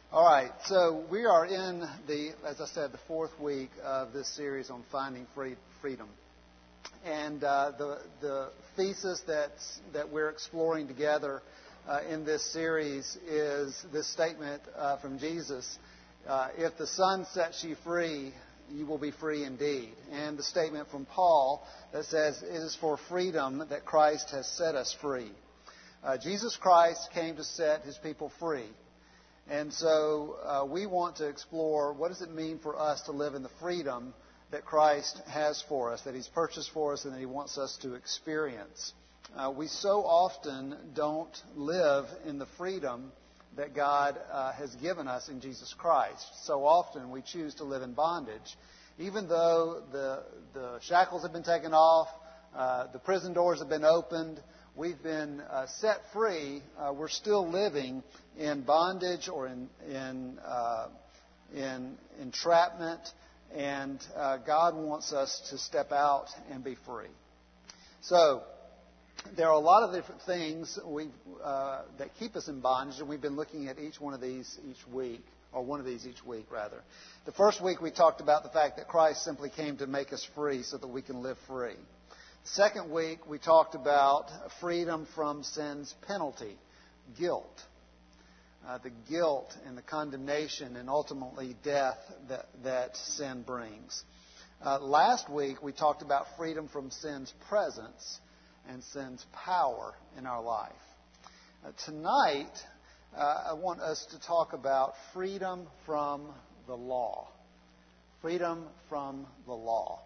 All right, so we are in as I said, the fourth week of this series on finding freedom. And the thesis that we're exploring together in this series is this statement from Jesus, if the Son sets you free, you will be free indeed. And the statement from Paul that says, it is for freedom that Christ has set us free. Jesus Christ came to set his people free. And so we want to explore what does it mean for us to live in the freedom that Christ has for us, that he's purchased for us and that he wants us to experience. We so often don't live in the freedom that God has given us in Jesus Christ. So often we choose to live in bondage. Even though the shackles have been taken off, the prison doors have been opened, we've been set free, we're still living in bondage or in entrapment, and God wants us to step out and be free. So there are a lot of different things that keep us in bondage, and we've been looking at each one of these each week, or one of these each week, rather. The first week we talked about the fact that Christ simply came to make us free so that we can live free. The second week we talked about freedom from sin's penalty, guilt. The guilt and the condemnation and ultimately death that sin brings. Last week we talked about freedom from sin's presence and sin's power in our life. Tonight, I want us to talk about freedom from the law. Freedom from the law.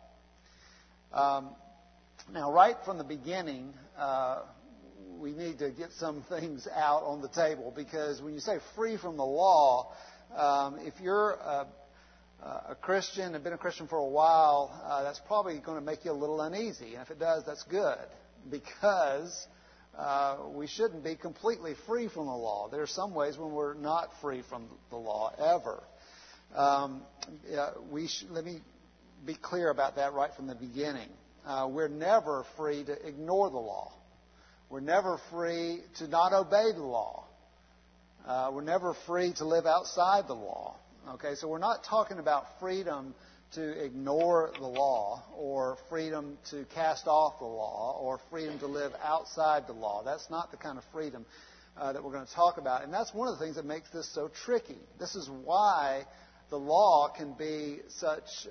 Now, right from the beginning, we need to get some things out on the table, because when you say free from the law, if you're a Christian, have been a Christian for a while, that's probably going to make you a little uneasy. And if it does, that's good, because we shouldn't be completely free from the law. There are some ways when we're not free from the law ever. Let me be clear about that right from the beginning. We're never free to ignore the law. We're never free to not obey the law. We're never free to live outside the law. Okay, so we're not talking about freedom to ignore the law, or freedom to cast off the law, or freedom to live outside the law. That's not the kind of freedom that we're going to talk about. And that's one of the things that makes this so tricky. This is why the law can be such...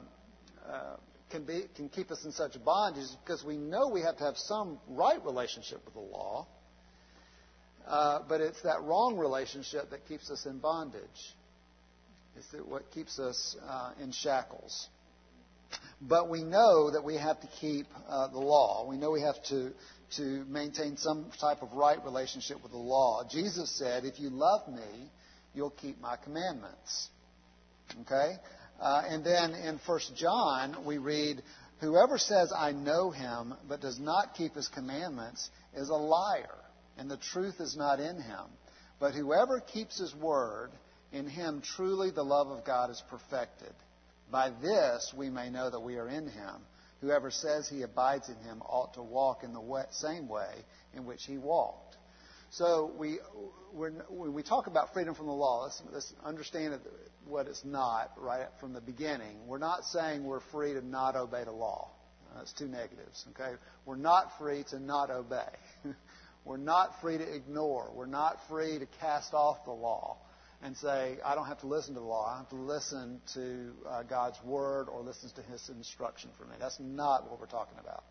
can keep us in such bondage, because we know we have to have some right relationship with the law, but it's that wrong relationship that keeps us in bondage. It's what keeps us in shackles. But we know that we have to keep the law. We know we have to maintain some type of right relationship with the law. Jesus said, if you love me, you'll keep my commandments. Okay? And then in 1 John, we read, whoever says, I know him, but does not keep his commandments is a liar, and the truth is not in him. But whoever keeps his word, in him truly the love of God is perfected. By this we may know that we are in him. Whoever says he abides in him ought to walk in the same way in which he walked. So when we talk about freedom from the law, let's understand what it's not right from the beginning. We're not saying we're free to not obey the law. That's two negatives. Okay, we're not free to not obey. We're not free to ignore. We're not free to cast off the law and say, I don't have to listen to the law. I have to listen to God's word or listen to his instruction for me. That's not what we're talking about.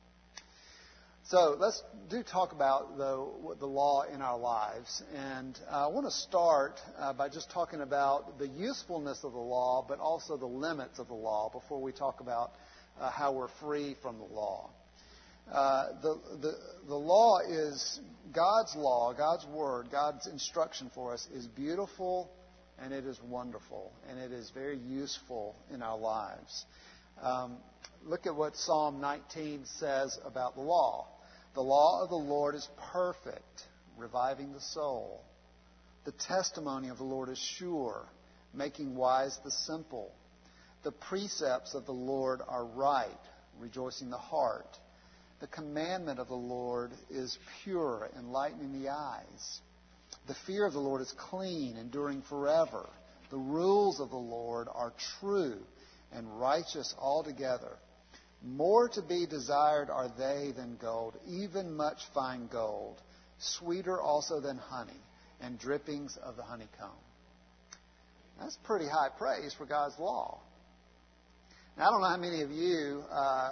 So let's talk about, though, the law in our lives. And I want to start by just talking about the usefulness of the law, but also the limits of the law before we talk about how we're free from the law. The law is God's law, God's word, God's instruction for us is beautiful, and it is wonderful, and it is very useful in our lives. Look at what Psalm 19 says about the law. The law of the Lord is perfect, reviving the soul. The testimony of the Lord is sure, making wise the simple. The precepts of the Lord are right, rejoicing the heart. The commandment of the Lord is pure, enlightening the eyes. The fear of the Lord is clean, enduring forever. The rules of the Lord are true and righteous altogether. More to be desired are they than gold, even much fine gold, sweeter also than honey, and drippings of the honeycomb. That's pretty high praise for God's law. Now, I don't know how many of you,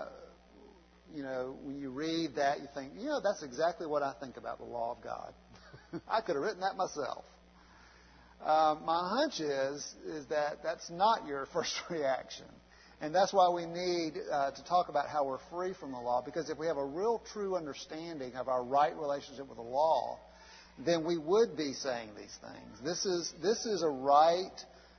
when you read that, you think, that's exactly what I think about the law of God. I could have written that myself. My hunch is that that's not your first reaction. And that's why we need to talk about how we're free from the law, because if we have a real true understanding of our right relationship with the law, then we would be saying these things. This is a right,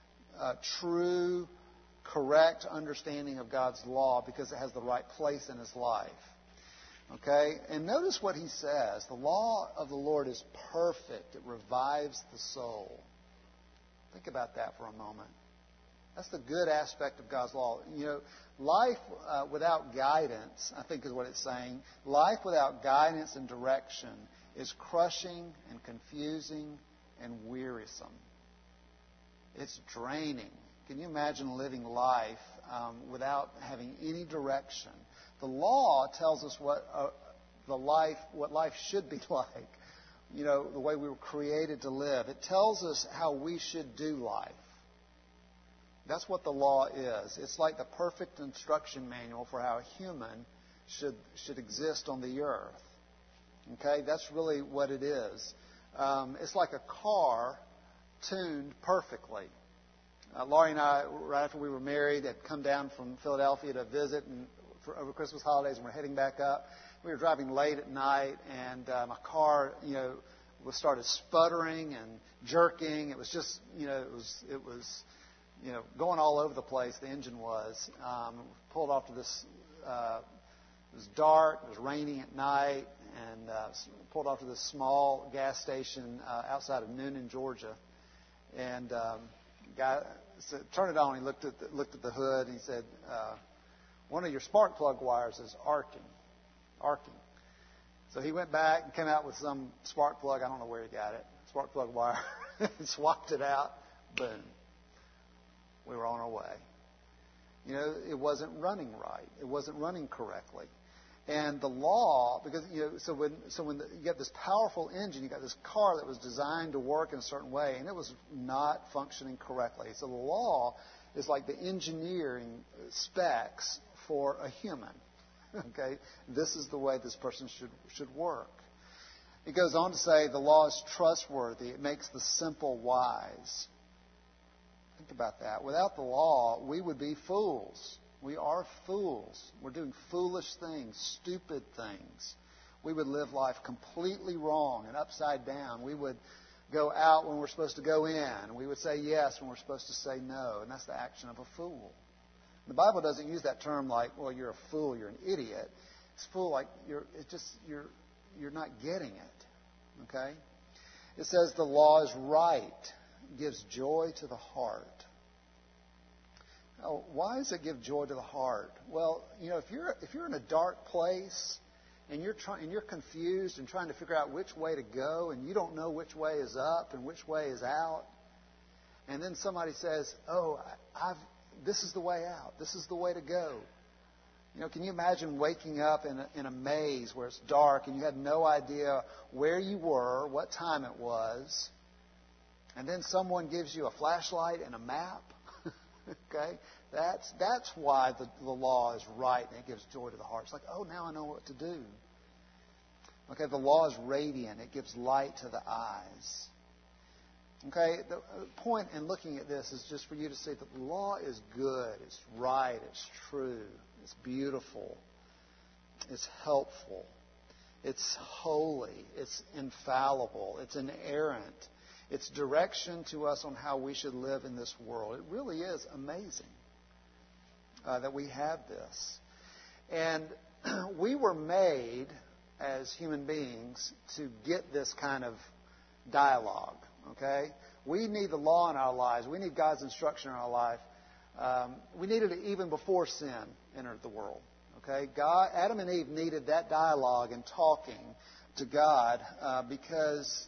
true, correct understanding of God's law because it has the right place in his life. Okay? And notice what he says. The law of the Lord is perfect. It revives the soul. Think about that for a moment. That's the good aspect of God's law. Life without guidance, I think is what it's saying. Life without guidance and direction is crushing and confusing and wearisome. It's draining. Can you imagine living life without having any direction? The law tells us what life should be like. The way we were created to live. It tells us how we should do life. That's what the law is. It's like the perfect instruction manual for how a human should exist on the earth. Okay, that's really what it is. It's like a car tuned perfectly. Laurie and I, right after we were married, had come down from Philadelphia to visit over Christmas holidays, and we're heading back up. We were driving late at night, and my car, started sputtering and jerking. It was just, it was going all over the place. The engine was. Pulled off to this. It was dark. It was raining at night, and pulled off to this small gas station outside of Noonan, Georgia, and guy said, "Turn it on." He looked at the hood. And he said, "One of your spark plug wires is arcing." So he went back and came out with some spark plug. I don't know where he got it. Spark plug wire. Swapped it out. Boom. We were on our way. It wasn't running right. It wasn't running correctly. And the law, because so when you get this powerful engine, you got this car that was designed to work in a certain way, and it was not functioning correctly. So the law is like the engineering specs for a human. Okay, this is the way this person should work. It goes on to say the law is trustworthy. It makes the simple wise. Think about that. Without the law, we would be fools. We are fools. We're doing foolish things, stupid things. We would live life completely wrong and upside down. We would go out when we're supposed to go in. We would say yes when we're supposed to say no. And that's the action of a fool. The Bible doesn't use that term like, well, you're a fool, you're an idiot. It's fool like you're not getting it. Okay? It says the law is right. It gives joy to the heart. Oh, why does it give joy to the heart? Well, if you're in a dark place and you're confused and trying to figure out which way to go, and you don't know which way is up and which way is out, and then somebody says, "Oh, this is the way out. This is the way to go." Can you imagine waking up in a maze where it's dark and you had no idea where you were, what time it was, and then someone gives you a flashlight and a map? Okay? That's why the law is right and it gives joy to the heart. It's like, oh, now I know what to do. Okay, the law is radiant. It gives light to the eyes. Okay, the point in looking at this is just for you to see that the law is good, it's right, it's true, it's beautiful, it's helpful, it's holy, it's infallible, it's inerrant. It's direction to us on how we should live in this world. It really is amazing that we have this. And we were made as human beings to get this kind of dialogue. Okay? We need the law in our lives. We need God's instruction in our life. We needed it even before sin entered the world. Okay? Adam and Eve needed that dialogue and talking to God because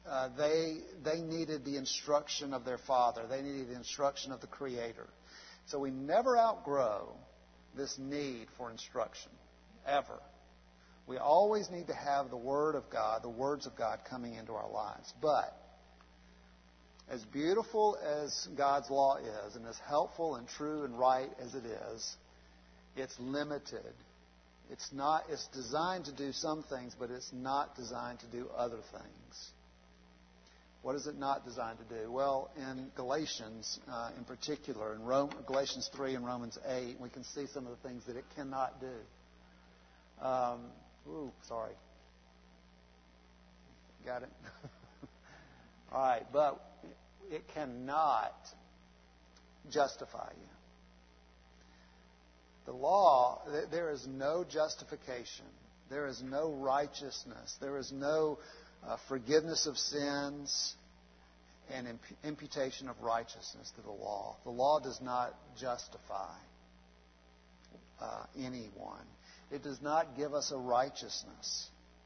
they needed the instruction of their Father. They needed the instruction of the Creator. So we never outgrow this need for instruction, ever. We always need to have the Word of God, the words of God coming into our lives. But as beautiful as God's law is, and as helpful and true and right as it is, it's limited. It's designed to do some things, but it's not designed to do other things. What is it not designed to do? Well, in Galatians in particular, in Galatians 3 and Romans 8, we can see some of the things that it cannot do. Sorry. Got it? All right, but it cannot justify you. The law, there is no justification. There is no righteousness. There is no forgiveness of sins and imputation of righteousness to the law. The law does not justify anyone. It does not give us a righteousness.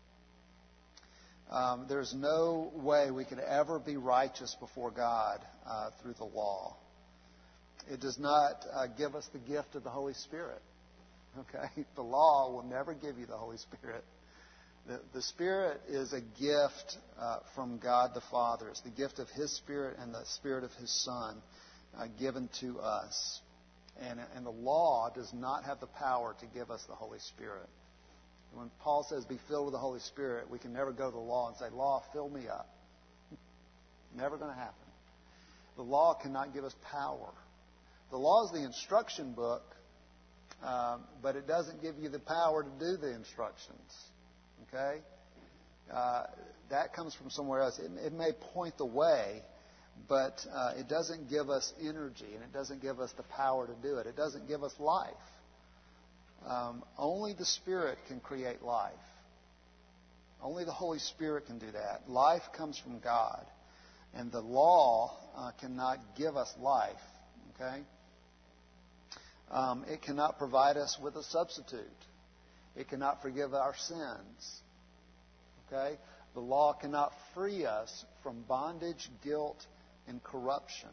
There's no way we could ever be righteous before God through the law. It does not give us the gift of the Holy Spirit. Okay? The law will never give you the Holy Spirit. The Spirit is a gift from God the Father. It's the gift of His Spirit and the Spirit of His Son given to us. And the law does not have the power to give us the Holy Spirit. When Paul says, be filled with the Holy Spirit, we can never go to the law and say, law, fill me up. Never going to happen. The law cannot give us power. The law is the instruction book, but it doesn't give you the power to do the instructions. Okay? That comes from somewhere else. It may point the way, but it doesn't give us energy, and it doesn't give us the power to do it. It doesn't give us life. Only the Spirit can create life. Only the Holy Spirit can do that. Life comes from God, and the law cannot give us life. Okay? It cannot provide us with a substitute. It cannot forgive our sins. Okay? The law cannot free us from bondage, guilt, and corruption.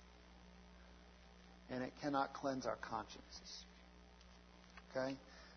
And it cannot cleanse our consciences. Okay?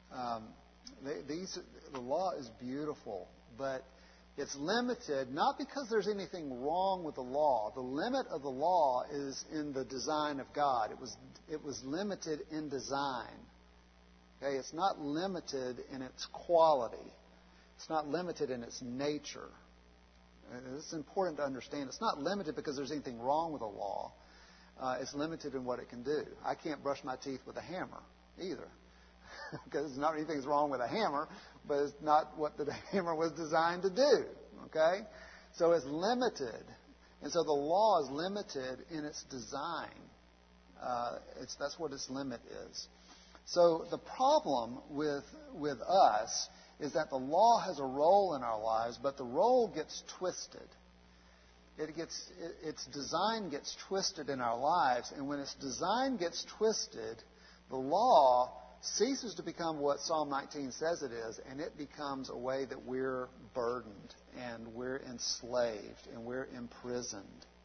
The law is beautiful, but it's limited not because there's anything wrong with the law. The limit of the law is in the design of God. It was limited in design. Okay? It's not limited in its quality. It's not limited in its nature. It's important to understand. It's not limited because there's anything wrong with the law. It's limited in what it can do. I can't brush my teeth with a hammer either. Because there's not anything wrong with a hammer, but it's not what the hammer was designed to do. Okay? So it's limited. And so the law is limited in its design. That's what its limit is. So the problem with us is that the law has a role in our lives, but the role gets twisted. Its design gets twisted in our lives, and when its design gets twisted, the law ceases to become what Psalm 19 says it is, and it becomes a way that we're burdened, and we're enslaved, and we're imprisoned.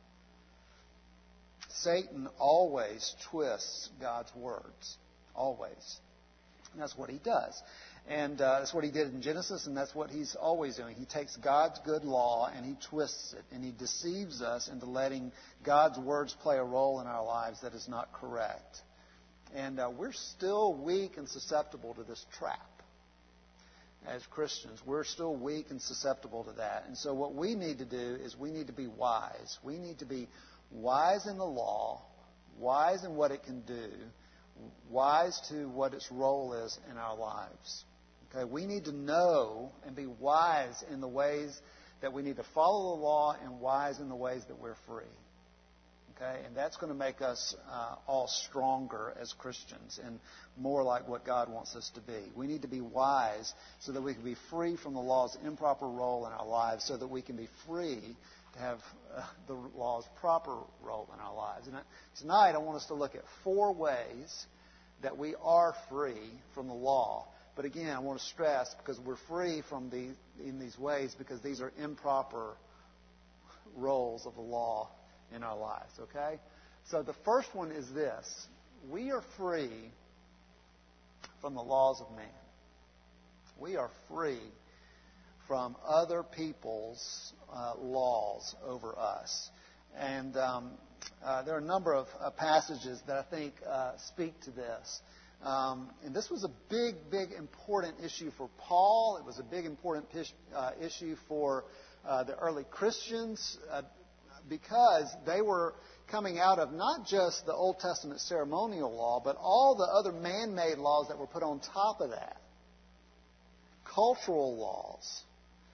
Satan always twists God's words. Always. And that's what he does. And that's what he did in Genesis, and that's what he's always doing. He takes God's good law and he twists it, and he deceives us into letting God's words play a role in our lives that is not correct. And we're still weak and susceptible to this trap. As Christians, we're still weak and susceptible to that. And so what we need to do is we need to be wise. We need to be wise in the law, wise in what it can do, wise to what its role is in our lives. Okay, we need to know and be wise in the ways that we need to follow the law, and wise in the ways that we're free. Okay, and that's going to make us all stronger as Christians and more like what God wants us to be. We need to be wise so that we can be free from the law's improper role in our lives, so that we can be free to have the law's proper role in our lives. And tonight I want us to look at 4 ways that we are free from the law. But again, I want to stress, because we're free in these ways because these are improper roles of the law in our lives, okay? So the first one is this. We are free from the laws of man. We are free from other people's laws over us. And there are a number of passages that I think speak to this. And this was a big, important issue for Paul. It was a big, important issue for the early Christians because they were coming out of not just the Old Testament ceremonial law, but all the other man-made laws that were put on top of that. Cultural laws,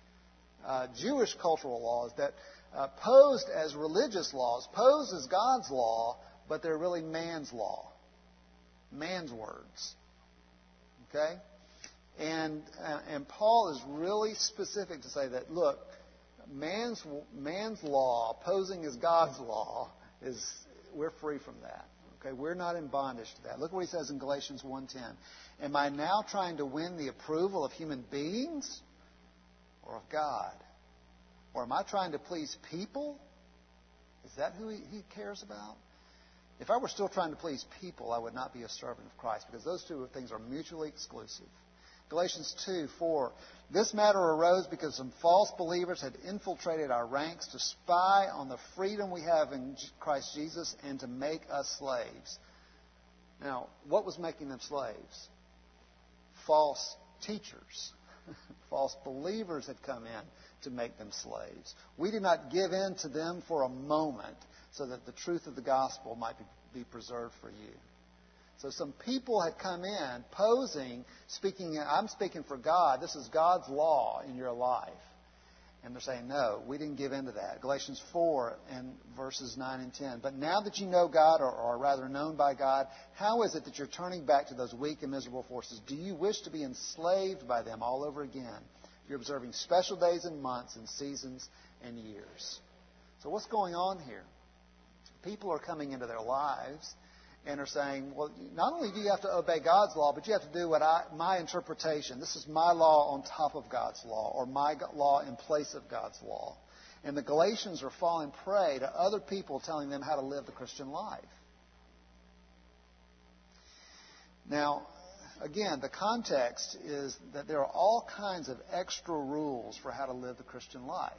Jewish cultural laws that posed as religious laws, posed as God's law, but they're really man's law, man's words. Okay? And Paul is really specific to say that, look, man's law posing as God's law we're free from that. Okay, we're not in bondage to that. Look what he says in Galatians 1:10. Am I now trying to win the approval of human beings or of God? Or am I trying to please people? Is that who he cares about? If I were still trying to please people, I would not be a servant of Christ, because those two things are mutually exclusive. Galatians 2:4. This matter arose because some false believers had infiltrated our ranks to spy on the freedom we have in Christ Jesus and to make us slaves. Now, what was making them slaves? False teachers. False believers had come in to make them slaves. We did not give in to them for a moment so that the truth of the gospel might be preserved for you. So some people had come in posing, I'm speaking for God. This is God's law in your life. And they're saying, no, we didn't give in to that. Galatians 4 and verses 9 and 10. But now that you know God, or are rather known by God, how is it that you're turning back to those weak and miserable forces? Do you wish to be enslaved by them all over again? You're observing special days and months and seasons and years. So what's going on here? People are coming into their lives and are saying, well, not only do you have to obey God's law, but you have to do my interpretation. This is my law on top of God's law, or my law in place of God's law. And the Galatians are falling prey to other people telling them how to live the Christian life. Now, again, the context is that there are all kinds of extra rules for how to live the Christian life.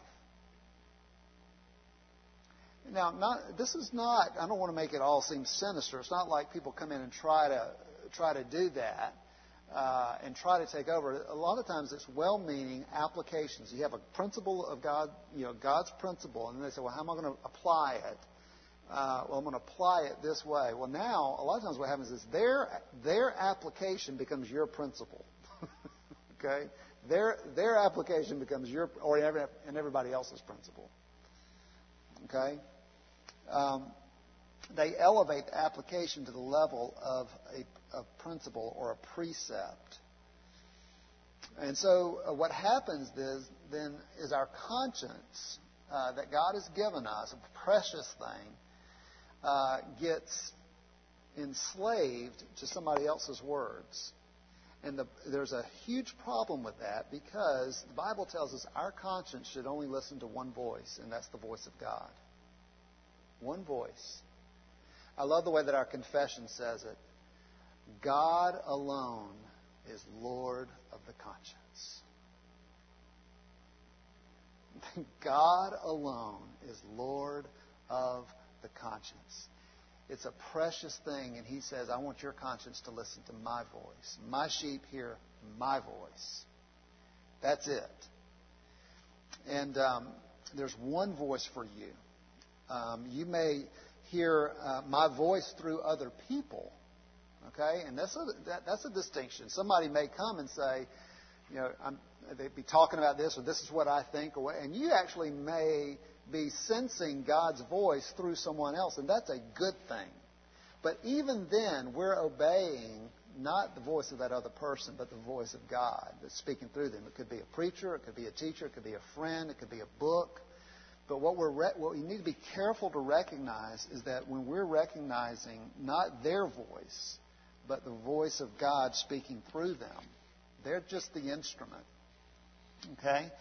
Now, this is not, I don't want to make it all seem sinister. It's not like people come in and try to do that and try to take over. A lot of times it's well-meaning applications. You have a principle of God, God's principle, and they say, well, how am I going to apply it? Well, I'm going to apply it this way. Well, now, a lot of times what happens is their application becomes your principle. Okay? Their application becomes and everybody else's principle. Okay? They elevate the application to the level of a principle or a precept. And so what happens then is our conscience that God has given us, a precious thing, gets enslaved to somebody else's words. And there's a huge problem with that, because the Bible tells us our conscience should only listen to one voice, and that's the voice of God. One voice. I love the way that our confession says it. God alone is Lord of the conscience. God alone is Lord of the conscience. It's a precious thing, and he says, I want your conscience to listen to my voice. My sheep hear my voice. That's it. And there's one voice for you. You may hear my voice through other people, okay? And that's a distinction. Somebody may come and say, they'd be talking about this, or this is what I think, and you actually may be sensing God's voice through someone else, and that's a good thing. But even then, we're obeying not the voice of that other person, but the voice of God that's speaking through them. It could be a preacher, it could be a teacher, it could be a friend, it could be a book. But what we need to be careful to recognize is that when we're recognizing not their voice, but the voice of God speaking through them, they're just the instrument. Okay?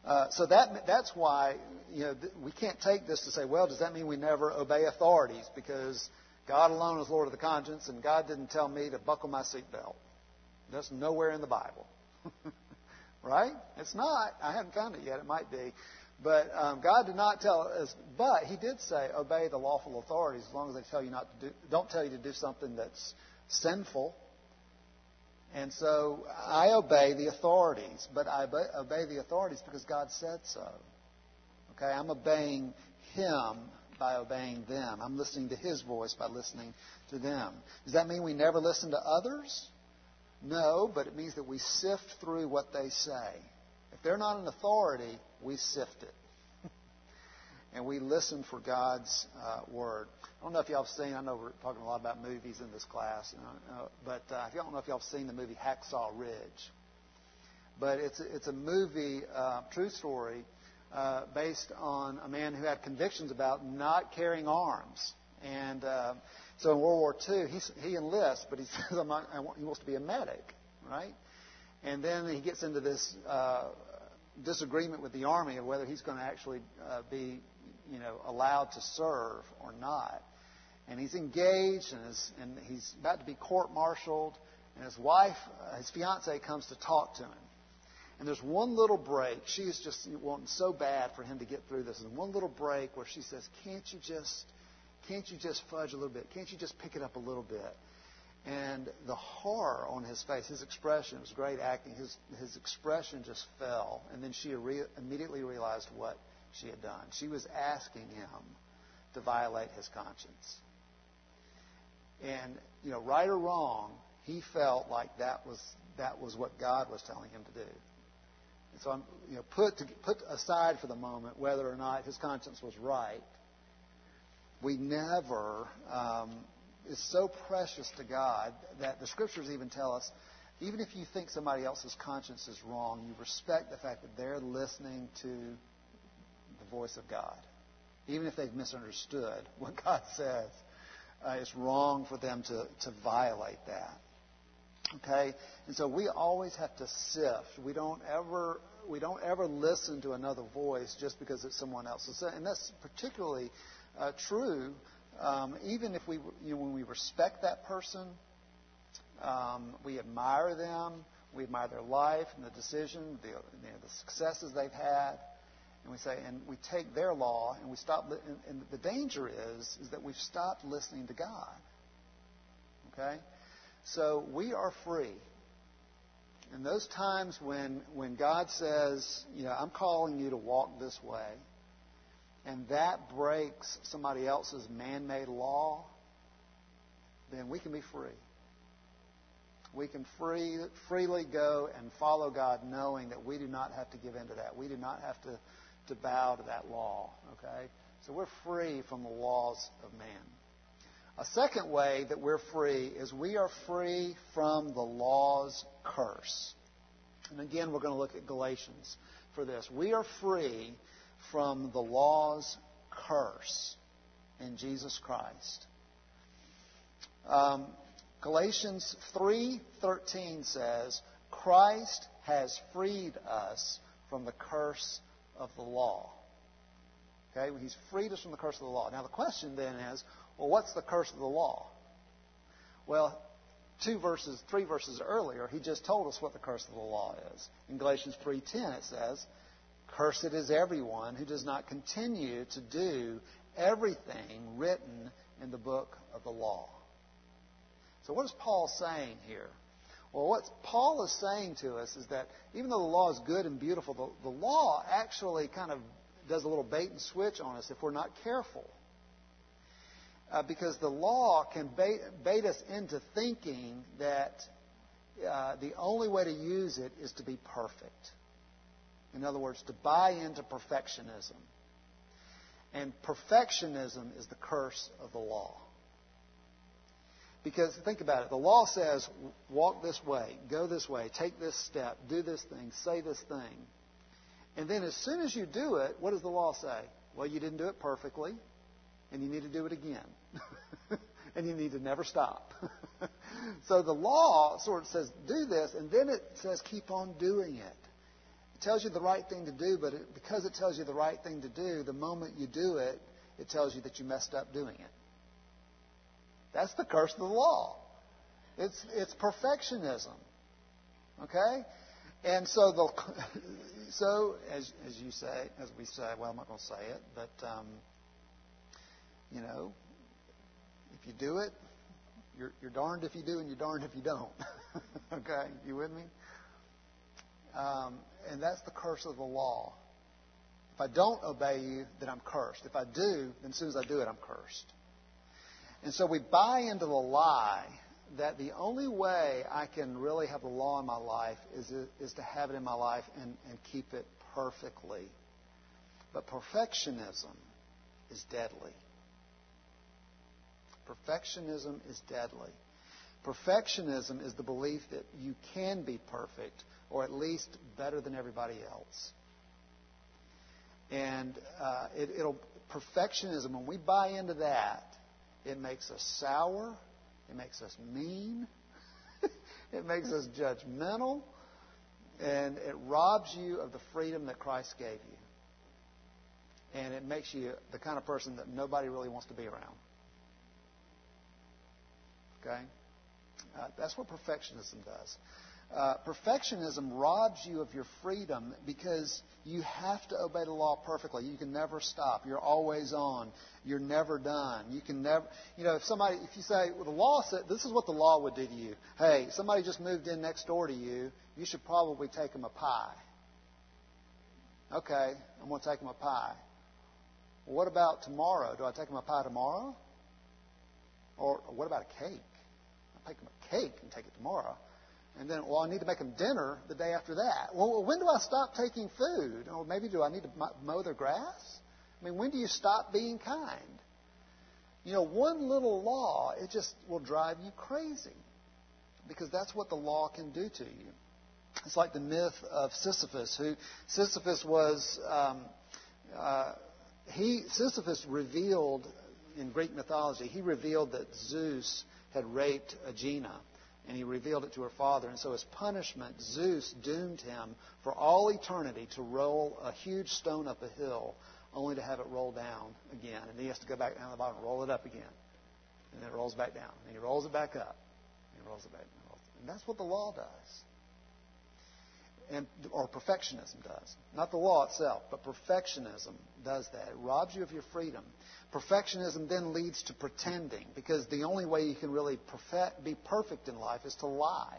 So that's why we can't take this to say, well, does that mean we never obey authorities because God alone is Lord of the conscience and God didn't tell me to buckle my seatbelt? That's nowhere in the Bible. Right? It's not. I haven't found it yet. It might be. But God did not tell us. But He did say, obey the lawful authorities as long as they tell you not to do. Don't tell you to do something that's sinful. And so I obey the authorities, but I obey the authorities because God said so. Okay, I'm obeying Him by obeying them. I'm listening to His voice by listening to them. Does that mean we never listen to others? No, but it means that we sift through what they say. If they're not an authority, we sift it. And we listen for God's word. I don't know if y'all have seen, I know we're talking a lot about movies in this class, but I don't know if y'all have seen the movie Hacksaw Ridge. But it's a movie, true story, based on a man who had convictions about not carrying arms. And so in World War II, he enlists, but he says he wants to be a medic, right? And then he gets into this disagreement with the Army of whether he's going to actually be allowed to serve or not. And he's engaged, and he's about to be court-martialed, and his wife, his fiancée, comes to talk to him. And there's one little break. She is just wanting so bad for him to get through this. And one little break where she says, Can't you just fudge a little bit? Can't you just pick it up a little bit? And the horror on his face, his expression, it was great acting, his expression just fell. And then she immediately realized what she had done. She was asking him to violate his conscience. And, right or wrong, he felt like that was what God was telling him to do. And so I'm, put aside for the moment whether or not his conscience was right. We never, it's so precious to God that the Scriptures even tell us, even if you think somebody else's conscience is wrong, you respect the fact that they're listening to the voice of God. Even if they've misunderstood what God says, it's wrong for them to violate that. Okay? And so we always have to sift. We don't ever listen to another voice just because it's someone else's. And that's particularly true even if when we respect that person, we admire them, we admire their life and the decision, the successes they've had. And we say, and we take their law and we stop. And the danger is that we've stopped listening to God. Okay? So we are free. And those times when God says, I'm calling you to walk this way, and that breaks somebody else's man-made law, then we can be free. We can freely go and follow God knowing that we do not have to give in to that. We do not have to bow to that law. Okay? So we're free from the laws of man. A second way that we're free is we are free from the law's curse. And again, we're going to look at Galatians for this. We are free from the law's curse in Jesus Christ. Galatians 3:13 says, Christ has freed us from the curse of the law. Okay, He's freed us from the curse of the law. Now the question then is, well, what's the curse of the law? Well, 3 verses earlier, he just told us what the curse of the law is. In Galatians 3:10 it says, Cursed is everyone who does not continue to do everything written in the book of the law. So what is Paul saying here? Well, what Paul is saying to us is that even though the law is good and beautiful, the law actually kind of does a little bait and switch on us if we're not careful. Because the law can bait us into thinking that the only way to use it is to be perfect. In other words, to buy into perfectionism. And perfectionism is the curse of the law. Because think about it. The law says, walk this way, go this way, take this step, do this thing, say this thing. And then as soon as you do it, what does the law say? Well, you didn't do it perfectly, and you need to do it again. And you need to never stop. So the law sort of says, do this, and then it says, keep on doing it. tells you the right thing to do, but because it tells you the right thing to do, the moment you do it, it tells you that you messed up doing it. That's the curse of the law. It's perfectionism. Okay? And so as you say, as we say, well, I'm not going to say it, but if you do it, you're darned if you do, and you're darned if you don't. Okay, you with me? And that's the curse of the law. If I don't obey you, then I'm cursed. If I do, then as soon as I do it, I'm cursed. And so we buy into the lie that the only way I can really have the law in my life is to have it in my life and keep it perfectly. But perfectionism is deadly. Perfectionism is deadly. Perfectionism is the belief that you can be perfect, or at least better than everybody else. And perfectionism, when we buy into that, it makes us sour. It makes us mean. It makes us judgmental. And it robs you of the freedom that Christ gave you. And it makes you the kind of person that nobody really wants to be around. Okay? That's what perfectionism does. Perfectionism robs you of your freedom because you have to obey the law perfectly. You can never stop. You're always on. You're never done. You can never, if you say, well, the law said, this is what the law would do to you. Hey, somebody just moved in next door to you. You should probably take them a pie. Okay, I'm going to take them a pie. Well, what about tomorrow? Do I take them a pie tomorrow? Or what about a cake? I'll take them a cake and take it tomorrow. And then, I need to make them dinner the day after that. Well, when do I stop taking food? Or maybe do I need to mow their grass? I mean, when do you stop being kind? One little law, it just will drive you crazy. Because that's what the law can do to you. It's like the myth of Sisyphus. Sisyphus was, Sisyphus revealed, in Greek mythology, he revealed that Zeus had raped Aegina. And he revealed it to her father. And so as punishment, Zeus doomed him for all eternity to roll a huge stone up a hill, only to have it roll down again. And he has to go back down to the bottom and roll it up again. And then it rolls back down. And he rolls it back up. And he rolls it back down. And that's what the law does. Or perfectionism does. Not the law itself, but perfectionism does that. It robs you of your freedom. Perfectionism then leads to pretending, because the only way you can really be perfect in life is to lie.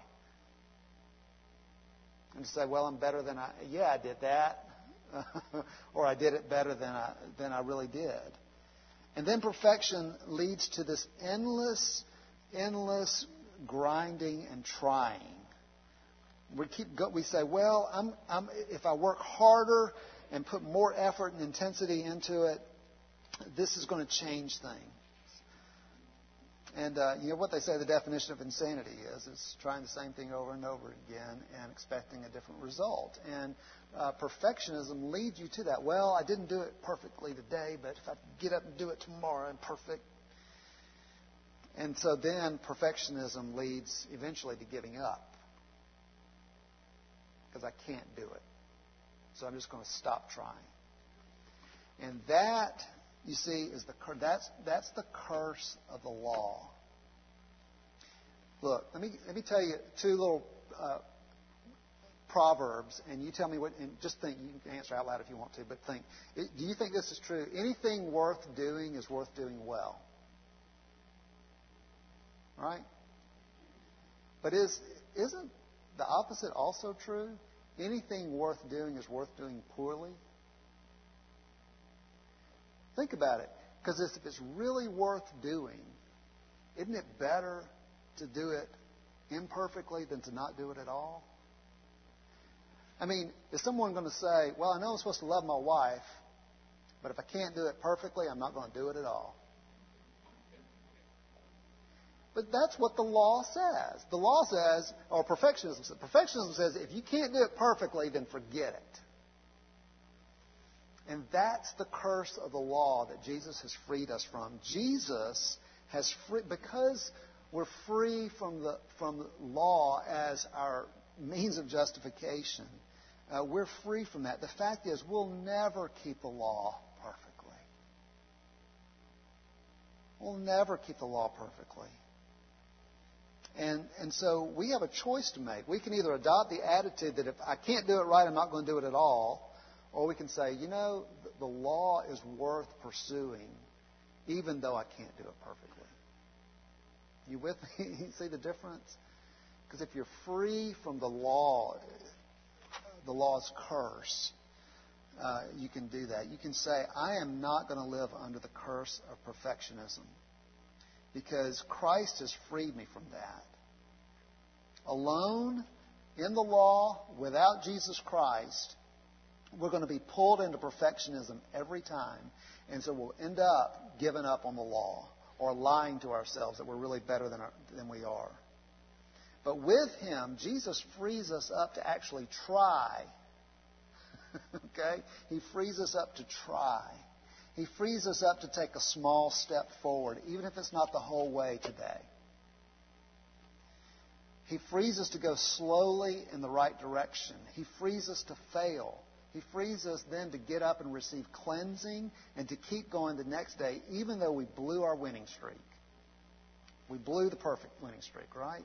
And to say, well, I'm better than I did that. Or I did it better than I really did. And then perfection leads to this endless grinding and trying. We say, well, if I work harder and put more effort and intensity into it, this is going to change things. And what they say the definition of insanity is trying the same thing over and over again and expecting a different result. And perfectionism leads you to that. Well, I didn't do it perfectly today, but if I get up and do it tomorrow, I'm perfect. And so then perfectionism leads eventually to giving up. Because I can't do it. So I'm just going to stop trying. And that, you see, is that's the curse of the law. Look, let me tell you two little proverbs, and you tell me what. And just think. You can answer out loud if you want to, but think. Do you think this is true? Anything worth doing is worth doing well. Right? But isn't the opposite also true? Anything worth doing is worth doing poorly. Think about it. Because if it's really worth doing, isn't it better to do it imperfectly than to not do it at all? I mean, is someone going to say, well, I know I'm supposed to love my wife, but if I can't do it perfectly, I'm not going to do it at all? But that's what the law says. The law says, or perfectionism says, if you can't do it perfectly, then forget it. And that's the curse of the law that Jesus has freed us from. Jesus has because we're free from law as our means of justification. We're free from that. The fact is, we'll never keep the law perfectly. We'll never keep the law perfectly. And so we have a choice to make. We can either adopt the attitude that if I can't do it right, I'm not going to do it at all. Or we can say, the law is worth pursuing even though I can't do it perfectly. You with me? You see the difference? Because if you're free from the law's curse, you can do that. You can say, I am not going to live under the curse of perfectionism because Christ has freed me from that. Alone, in the law, without Jesus Christ, we're going to be pulled into perfectionism every time. And so we'll end up giving up on the law or lying to ourselves that we're really better than we are. But with Him, Jesus frees us up to actually try. Okay? He frees us up to try. He frees us up to take a small step forward, even if it's not the whole way today. He frees us to go slowly in the right direction. He frees us to fail. He frees us then to get up and receive cleansing and to keep going the next day, even though we blew our winning streak. We blew the perfect winning streak, right?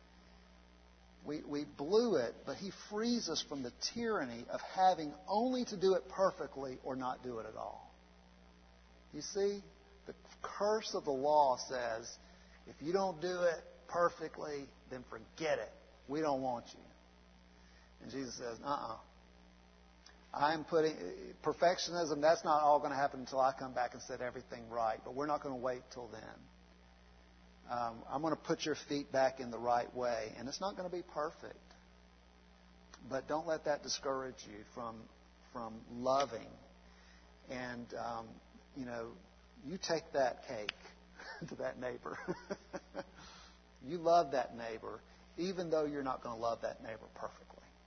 We blew it, but He frees us from the tyranny of having only to do it perfectly or not do it at all. You see, the curse of the law says, if you don't do it perfectly, then forget it. We don't want you. And Jesus says, I'm putting perfectionism, that's not all going to happen until I come back and set everything right. But we're not going to wait till then. I'm going to put your feet back in the right way. And it's not going to be perfect. But don't let that discourage you from loving. And, you take that cake to that neighbor. You love that neighbor, even though you're not going to love that neighbor perfectly.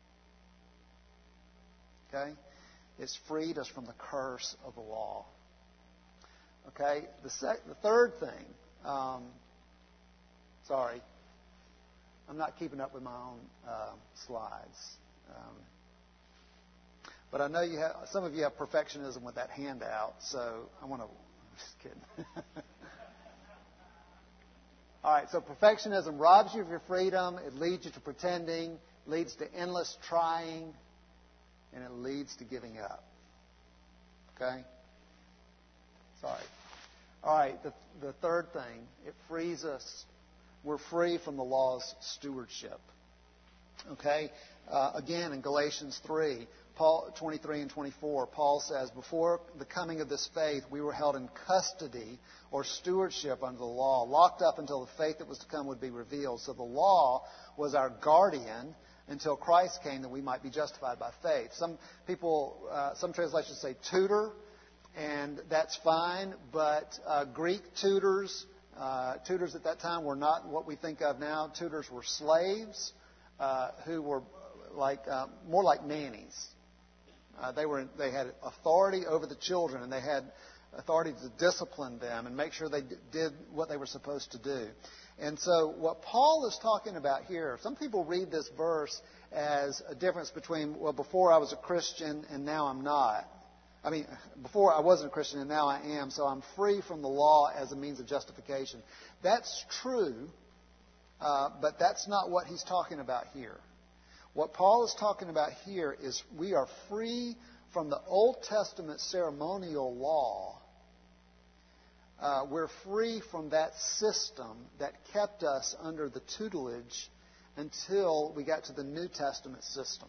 Okay? It's freed us from the curse of the law. Okay? The third thing, sorry, I'm not keeping up with my own slides. But I know some of you have perfectionism with that handout, so I'm just kidding. All right, so perfectionism robs you of your freedom. It leads you to pretending, leads to endless trying, and it leads to giving up. Okay? Sorry. All right, the third thing, it frees us. We're free from the law's stewardship. Okay? Again, in Galatians 3, 23 and 24, Paul says, before the coming of this faith, we were held in custody or stewardship under the law, locked up until the faith that was to come would be revealed. So the law was our guardian until Christ came that we might be justified by faith. Some translations say tutor, and that's fine, but Greek tutors at that time were not what we think of now. Tutors were slaves who were more like nannies. They had authority over the children, and they had authority to discipline them and make sure they did what they were supposed to do. And so what Paul is talking about here, some people read this verse as a difference between, before I was a Christian and now I'm not. Before I wasn't a Christian and now I am, so I'm free from the law as a means of justification. That's true, but that's not what he's talking about here. What Paul is talking about here is we are free from the Old Testament ceremonial law. We're free from that system that kept us under the tutelage until we got to the New Testament system.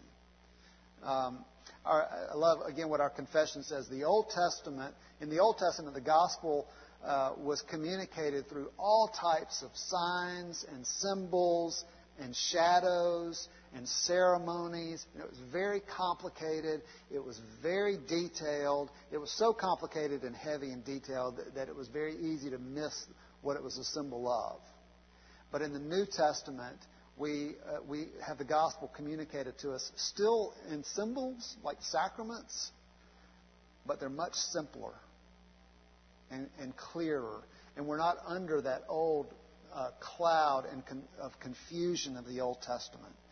I love, again, what our confession says. In the Old Testament, the gospel was communicated through all types of signs and symbols and shadows and ceremonies. It was very complicated. It was very detailed. It was so complicated and heavy and detailed that it was very easy to miss what it was a symbol of. But in the New Testament, we have the gospel communicated to us still in symbols like sacraments, but they're much simpler and clearer. And we're not under that old cloud of confusion of the Old Testament.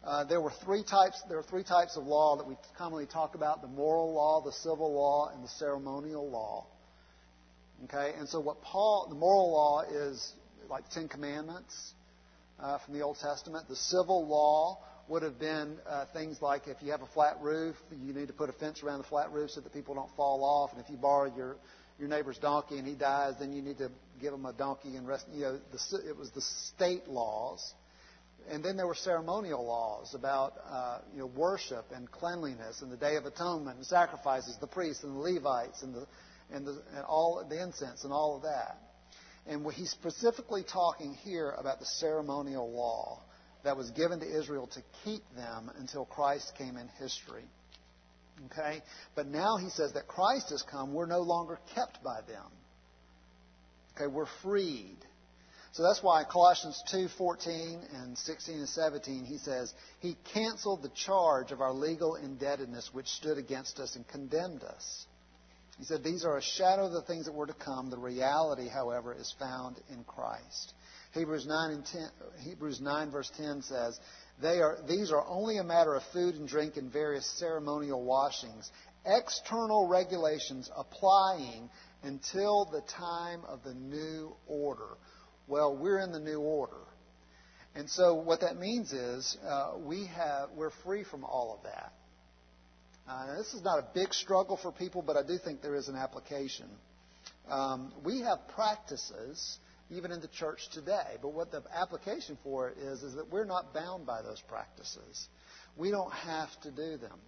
There are three types of law that we commonly talk about: the moral law, the civil law, and the ceremonial law. Okay, and so the moral law is like the Ten Commandments from the Old Testament. The civil law would have been things like if you have a flat roof, you need to put a fence around the flat roof so that people don't fall off. And if you borrow your neighbor's donkey and he dies, then you need to give him a donkey and rest. It was the state laws. And then there were ceremonial laws about worship and cleanliness and the Day of Atonement and sacrifices, the priests and the Levites and all the incense and all of that. And he's specifically talking here about the ceremonial law that was given to Israel to keep them until Christ came in history. Okay? But now he says that Christ has come, we're no longer kept by them. Okay, we're freed. So that's why Colossians 2:14 and 16 and 17, he says, he canceled the charge of our legal indebtedness which stood against us and condemned us. He said, these are a shadow of the things that were to come. The reality, however, is found in Christ. Hebrews 9 verse 10 says, these are only a matter of food and drink and various ceremonial washings, external regulations applying until the time of the new order. Well, we're in the new order. And so what that means is we're free from all of that. This is not a big struggle for people, but I do think there is an application. We have practices, even in the church today, but what the application for it is that we're not bound by those practices. We don't have to do them.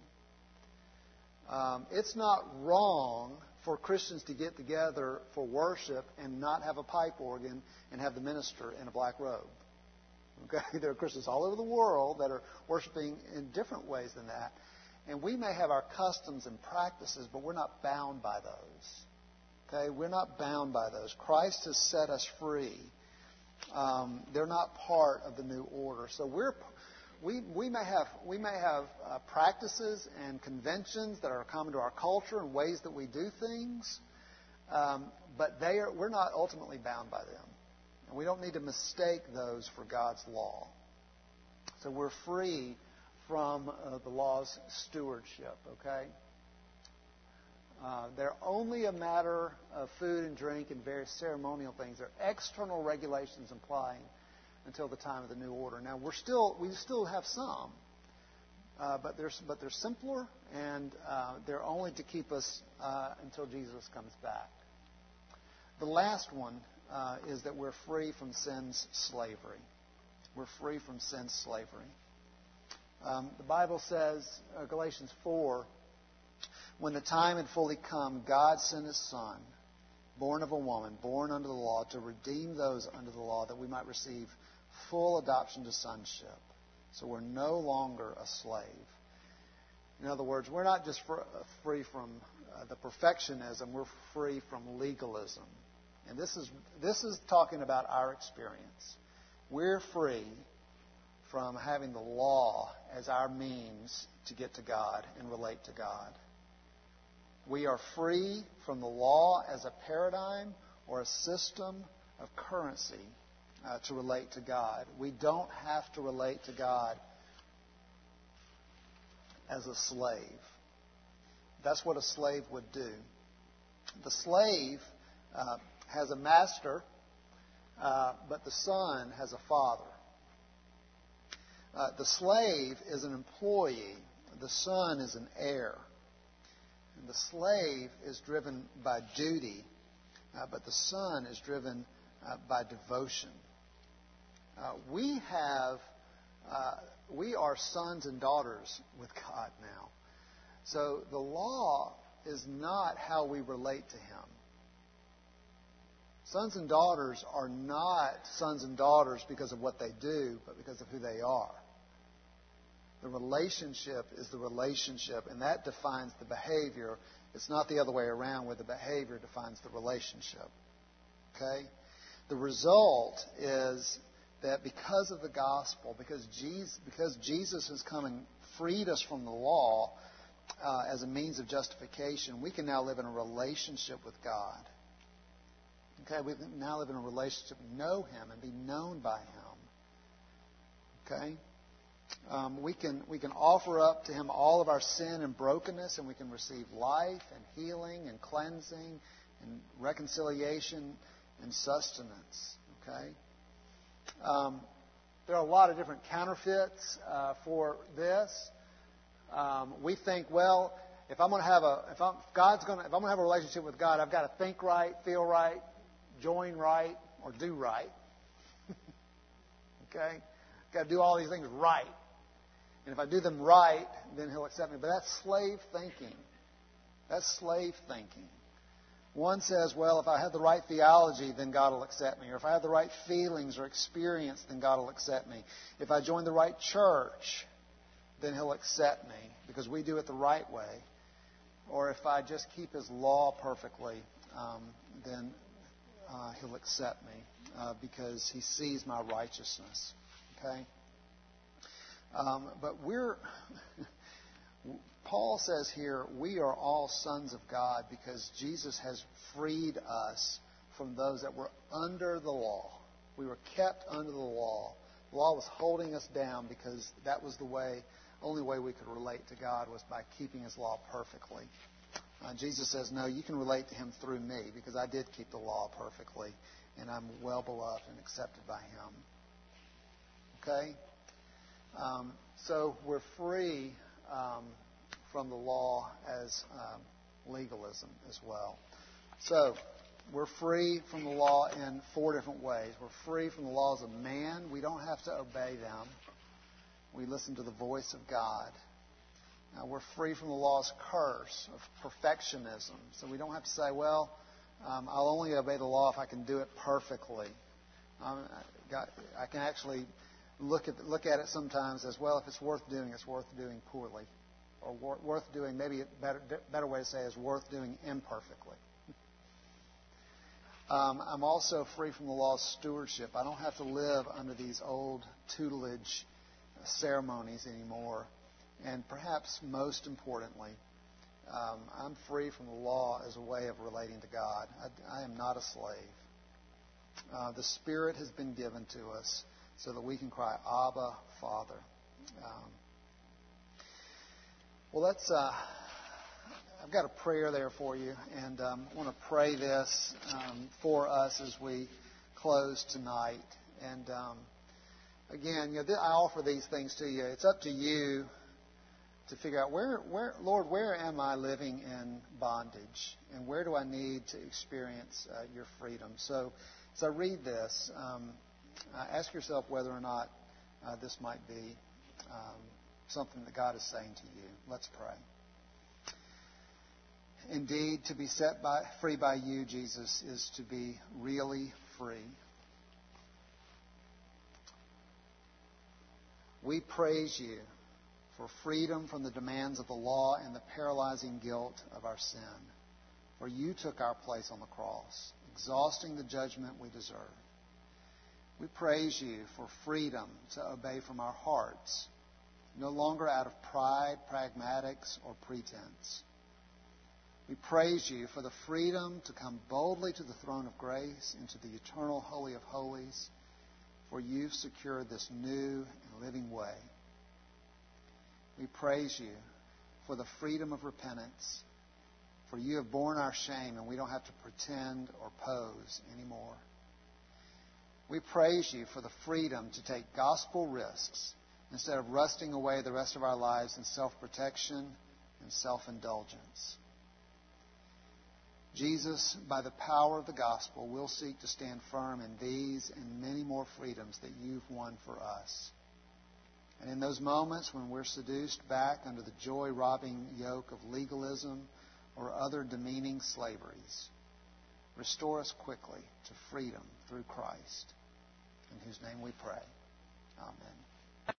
It's not wrong for Christians to get together for worship and not have a pipe organ and have the minister in a black robe. Okay? There are Christians all over the world that are worshiping in different ways than that. And we may have our customs and practices, but we're not bound by those. Okay? We're not bound by those. Christ has set us free. They're not part of the new order. So we may have practices and conventions that are common to our culture and ways that we do things, but we're not ultimately bound by them. And we don't need to mistake those for God's law. So we're free from the law's stewardship, okay? They're only a matter of food and drink and various ceremonial things. They're external regulations applying until the time of the new order. Now we still have some, but they're simpler and they're only to keep us until Jesus comes back. The last one is that we're free from sin's slavery. We're free from sin's slavery. The Bible says, Galatians 4, when the time had fully come, God sent His Son, born of a woman, born under the law, to redeem those under the law, that we might receive full adoption to sonship. So we're no longer a slave. In other words, we're not just free from the perfectionism, we're free from legalism. And this is talking about our experience. We're free from having the law as our means to get to God and relate to God. We are free from the law as a paradigm or a system of currency to relate to God. We don't have to relate to God as a slave. That's what a slave would do. The slave has a master, but the son has a father. The slave is an employee. The son is an heir. And the slave is driven by duty, but the son is driven by devotion. We are sons and daughters with God now. So the law is not how we relate to Him. Sons and daughters are not sons and daughters because of what they do, but because of who they are. The relationship is the relationship, and that defines the behavior. It's not the other way around, where the behavior defines the relationship. Okay? The result is that because of the gospel, because Jesus has come and freed us from the law as a means of justification, we can now live in a relationship with God. Okay, we can now live in a relationship, know Him, and be known by Him. Okay? We can offer up to Him all of our sin and brokenness, and we can receive life and healing and cleansing and reconciliation and sustenance. Okay? There are a lot of different counterfeits for this. We think, well, if I'm going to have a relationship with God, I've got to think right, feel right, join right, or do right. Okay? Got to do all these things right. And if I do them right, then He'll accept me. But that's slave thinking. That's slave thinking. One says, well, if I have the right theology, then God will accept me. Or if I have the right feelings or experience, then God will accept me. If I join the right church, then He'll accept me because we do it the right way. Or if I just keep His law perfectly, then He'll accept me because He sees my righteousness. Okay? But Paul says here, we are all sons of God because Jesus has freed us from those that were under the law. We were kept under the law. The law was holding us down because that was the only way we could relate to God was by keeping His law perfectly. Jesus says, no, you can relate to Him through me because I did keep the law perfectly and I'm well beloved and accepted by Him. Okay? So we're free from the law as legalism as well. So we're free from the law in 4 different ways. We're free from the laws of man. We don't have to obey them. We listen to the voice of God. Now, we're free from the law's curse of perfectionism. So we don't have to say, well, I'll only obey the law if I can do it perfectly. I can actually look at it sometimes as, well, if it's worth doing poorly. Or worth doing, maybe a better way to say is worth doing imperfectly. I'm also free from the law of stewardship. I don't have to live under these old tutelage ceremonies anymore. And perhaps most importantly, I'm free from the law as a way of relating to God. I am not a slave. The Spirit has been given to us so that we can cry, Abba, Father. Well, I've got a prayer there for you, and I want to pray this for us as we close tonight. And again, I offer these things to you. It's up to you to figure out Lord, where am I living in bondage, and where do I need to experience your freedom? So, as I read this, ask yourself whether or not this might be something that God is saying to you. Let's pray. Indeed, to be set free by you, Jesus, is to be really free. We praise you for freedom from the demands of the law and the paralyzing guilt of our sin. For you took our place on the cross, exhausting the judgment we deserve. We praise you for freedom to obey from our hearts, no longer out of pride, pragmatics, or pretense. We praise you for the freedom to come boldly to the throne of grace into the eternal Holy of Holies, for you've secured this new and living way. We praise you for the freedom of repentance, for you have borne our shame and we don't have to pretend or pose anymore. We praise you for the freedom to take gospel risks instead of rusting away the rest of our lives in self-protection and self-indulgence. Jesus, by the power of the gospel, will seek to stand firm in these and many more freedoms that you've won for us. And in those moments when we're seduced back under the joy-robbing yoke of legalism or other demeaning slaveries, restore us quickly to freedom through Christ, in whose name we pray. Amen.